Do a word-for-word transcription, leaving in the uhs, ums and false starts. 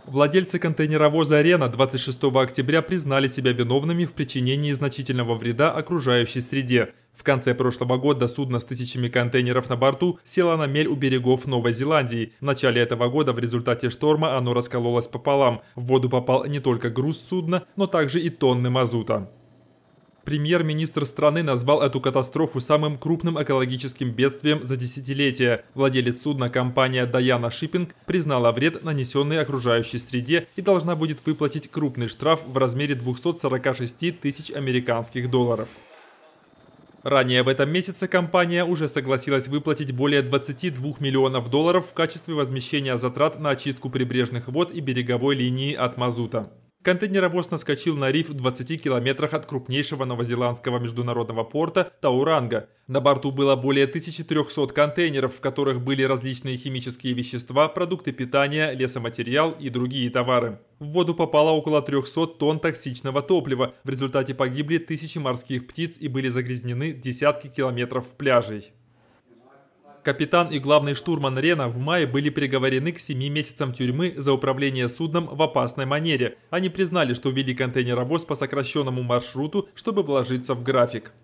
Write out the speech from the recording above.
Владельцы контейнеровоза «Рена» двадцать шестого октября признали себя виновными в причинении значительного вреда окружающей среде. В конце прошлого года судно с тысячами контейнеров на борту село на мель у берегов Новой Зеландии. В начале этого года в результате шторма оно раскололось пополам. В воду попал не только груз судна, но также и тонны мазута. Премьер-министр страны назвал эту катастрофу самым крупным экологическим бедствием за десятилетия. Владелец судна, компания Dayana Shipping, признала вред, нанесенный окружающей среде, и должна будет выплатить крупный штраф в размере двухсот сорока шести тысяч американских долларов. Ранее в этом месяце компания уже согласилась выплатить более двадцати двух миллионов долларов в качестве возмещения затрат на очистку прибрежных вод и береговой линии от мазута. Контейнеровоз наскочил на риф в двадцати километрах от крупнейшего новозеландского международного порта Тауранга. На борту было более тысячи трёхсот контейнеров, в которых были различные химические вещества, продукты питания, лесоматериал и другие товары. В воду попало около трёхсот тонн токсичного топлива. В результате погибли тысячи морских птиц и были загрязнены десятки километров пляжей. Капитан и главный штурман «Рена» в мае были приговорены к семи месяцам тюрьмы за управление судном в опасной манере. Они признали, что ввели контейнеровоз по сокращенному маршруту, чтобы вложиться в график.